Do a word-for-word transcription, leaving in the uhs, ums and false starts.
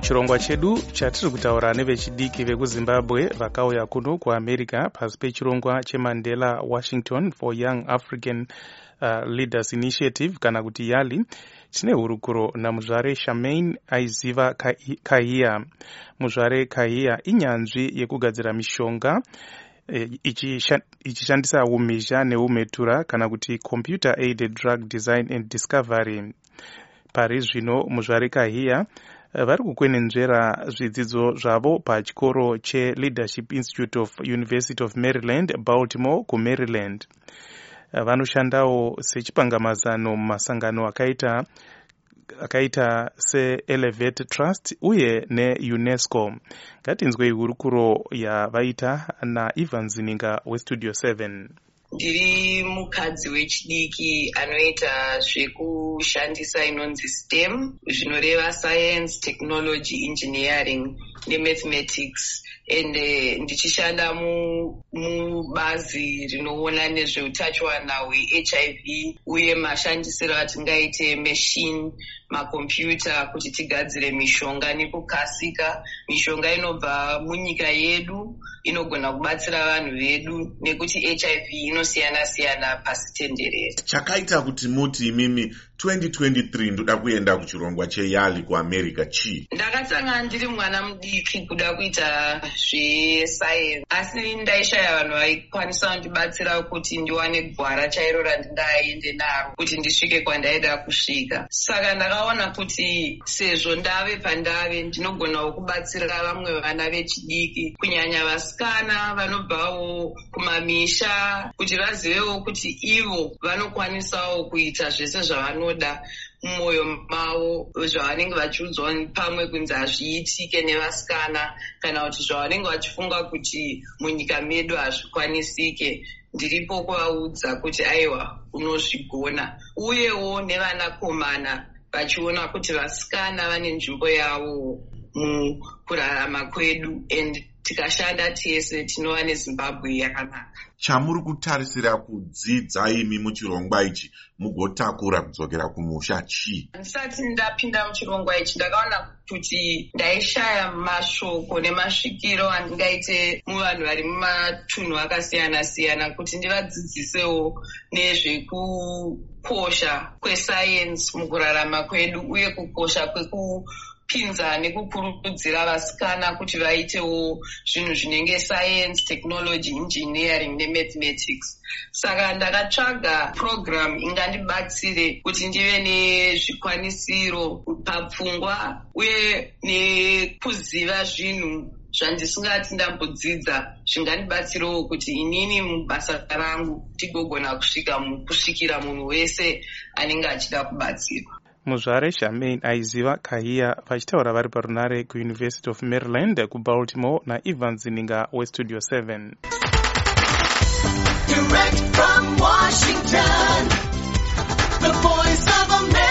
Muchirongwa chedu chatiri kutaura nevechidiki vekuZimbabwe vakauya kuno kuAmerica pasi pechirongwa cheMandela Washington for Young African uh, Leaders Initiative kana kuti YALI. Tine hurukuro namuzvare Charmaine Aiziva Kahia. Muzvare Kahia inyanzvi yekugadzira mishonga ichishandisa umhizha neumhetura kana kuti computer aided drug design and discovery. Pari zvino muzvare Kahia vari kukwenenzvera zvidzidzo zvavo pachikoro cheLeadership Institute of University of Maryland, Baltimore kuMaryland. Vanoshandawo sechipangamazano mumasangano akaita akaita seElevate Trust uye neUNESCO. Ngatinzwei hurukuro yavaita naIvan Zininga weStudio seven. Ndiri mukadzi wechidiki anoita zvekushandisa inonzi STEM, zvinoreva Science, Technology, Engineering neMathematics. Ende ndichishanda mubazi rinoona nezveutachiwana hweH I V uye mashandisiro atingaite machine, makombiyuta kuti tigadzire mishonga nekukasika. Mishonga inobva munyika yedu inogona kubatsira vanhu vedu nekuti H I V inosiyana siyana pasi tenderere. Chakaita kuti muti imimi twenty twenty-three ndoda kuenda kuchirongwa cheYALI kuAmerica chi? Ndakatanga ndiri mwana mudiki kuda kuita zvesayensi, asi ndaishaya vanhu vaikwanisa kundibatsira kuti ndiwane gwara chairo randingaende naro kuti ndisvike kwandaida kusvika. Saka ndakaona kuti sezvo ndave pandave ndinogonawo kubatsira vamwe vana vechidiki, kunyanya vasikana vanobvawo kumamisha, kuti vazivewo kuti ivo vanokwanisawo kuita zvese zvavanoda mumwoyo mavo, zvavanenge vachiudzwa pamwe kunzi hazviitike nevasikana kana kuti zvavanenge vachifunga kuti munyika medu hazvikwanisike. Ndiripo kuvaudza kuti aiwa unozvigona, uyewo nevanakomana vachiona kuti vasikana vane nzvimbo yavo mukurarama kwedu, and tikashanda tese tinova neZimbabwe yakanaka. Chamuri kutarisira kudzidza imi muchirongwa ichi mugotakura kudzokera kumusha chi? Ndisati ndapinda muchirongwa ichi ndakaona kuti ndaishaya mashoko nemasvikiro andingaite muvanhu vari mumatunhu akasiyana siyana kuti ndivadzidzisewo nezvekukosha kwesayensi mukurarama kwedu uye kukosha kweku pinza nekukurudzira vasikana kuti vaitewo zvinhu zvinenge science, technology, engineering nemathematics. Saka ndakatsvaga program ingandibatsire kuti ndive nezvikwanisiro papfungwa uye nekuziva zvinhu zvandisingati ndambodzidza zvingandibatsirawo kuti inini mubasa rangu tigogona kusvika kusvikira munhu wese anenge achida kubatsirwa. Muzvare Charmaine Aiziva Kahia vachitaura vari parunare kuUniversity of Maryland kuBaltimore naIvan Zininga weStudio seven. Direct from Washington, the voice of America.